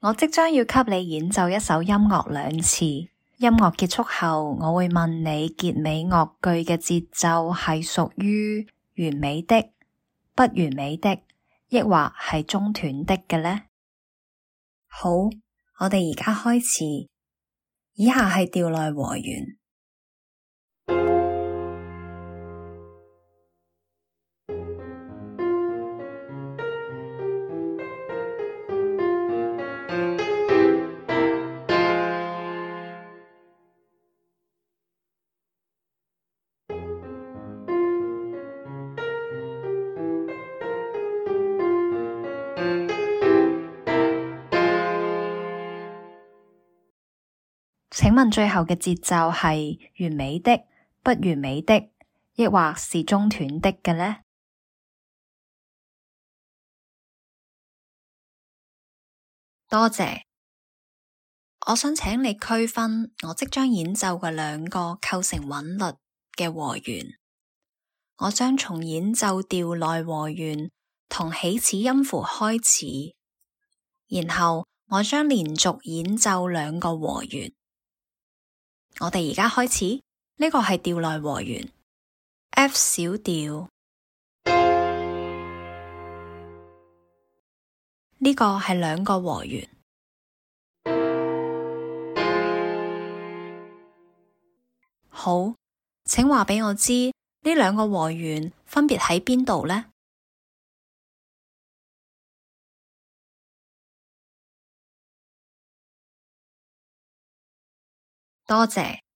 我即將要給你演奏一首音樂2次，音樂結束後，我會問你結尾樂句嘅節奏係屬於完美的、不完美的，抑或係中斷的嘅呢？好，我哋而家開始。以下係調內和弦。請問最後嘅節奏係完美的、不完美的，抑或是中斷的嘅呢？多謝。我想請你區分我即將演奏嘅2個構成韻律嘅和弦。我將從演奏調內和弦同起始音符開始，然後我將連續演奏2個和弦。我哋而家開始，呢個係調內和弦 F 小調，呢個係2個和弦。好，請話俾我知呢2個和弦分別喺邊度呢？多謝。